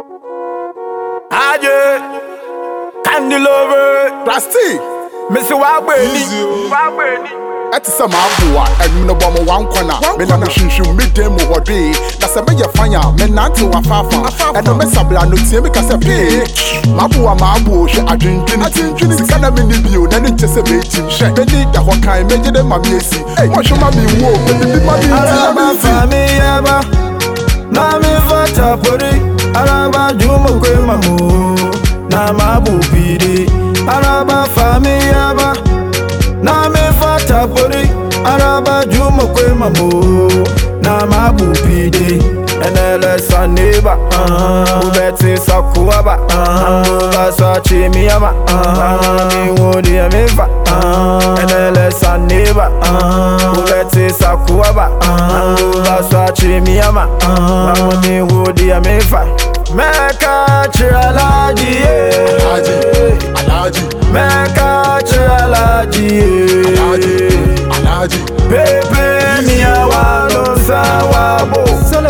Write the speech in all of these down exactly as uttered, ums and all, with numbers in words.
Aje, Candy lover, Rusty, Mister Wabeni, Wabeni. Ati sama abuwa, enu no bomo wan kwana. Me na mshinshu midem wo de. Na se me ye fanya, me nanti wa fafa. Eno me sabla no tie me kase pe. Mabuwa mabuo hwe adwendwene. Adwendwene sika na me ni bio, na ne nchese be tim hwe. Me ni da ho kan, me gye de ma me esi. Mo hwe ma me wo, me bi ma me Araba fami yaba, na me fata pori. Araba jumo kwe mamu, na mabu pidi. Araba fami yaba, na me fata pori. Araba jumo kwe mamu, na mabu pidi. Enele saneba, ubeti sakuaba, uba sachi miyama, mi wodi ya mifa. Enele saneba, ubeti sakuaba, uba sachi miyama, mi wodi ya mifa. Meka chiralaji, alaji, alaji, meka chiralaji, alaji, alaji. Pepe miyawano sawabo,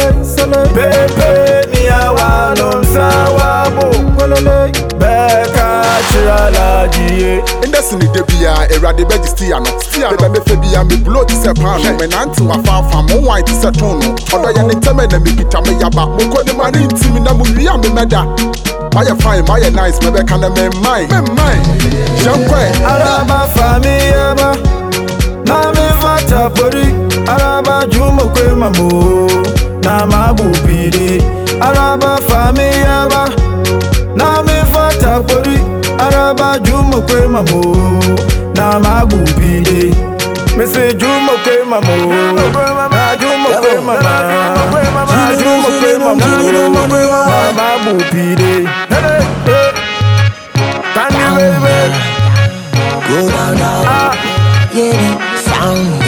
Pepe miyawano sawabo, Beka chiralaji. Indesini debia, erade beji stiano. Bebe me febia me blow ti se pano. Me nanti wa fafa, mo wine ti se tono. Odo ya ne teme na me bita me yaba. Mo ko ne mani intimi na mo wia me meda. Maya fine, maya nice, me beka na me mine. Me mine. Jankwe. Araba fami yaba, na me fata pori. Araba jumo kwe mamu, na mabu pidi. Araba fami yaba, na me fata pori. Araba jumo kwe mamu, na mabu pidi. Me say jumo kwe mamu, na jumo kwe mama, na jumo kwe mamu, na mabu pidi. Can you baby? Go down now, Ah, yeah, sound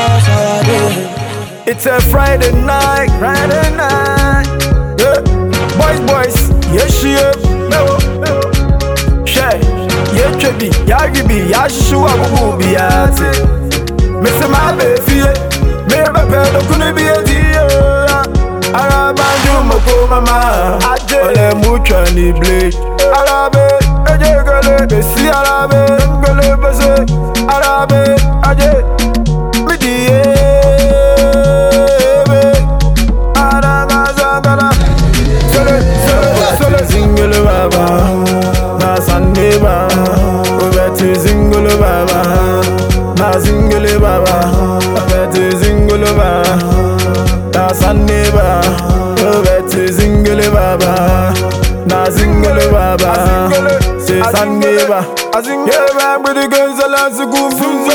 good. it's a Friday night, Friday night. Yeah, boys, boys, yes, she is. Share, yeah, chubby, yeah, gibi, yeah, shua, boo, be at it. Mister My baby, me a better, couldn't be a dear. Arabandu, Moko, mama, I just mucha ni blade. Arabe, a jagale, the sea arabe, gale, arabe, a j. Single baba, na Sunday baba, ubeti single baba, na single baba, ubeti single baba, na Sunday baba, ubeti single baba, na single baba, say Sunday baba, I sing baba with the girls a lot of good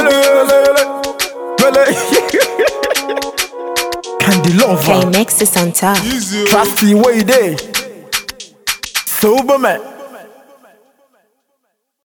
food. Candy lover, K-Next is on top. Trusty way day. Superman.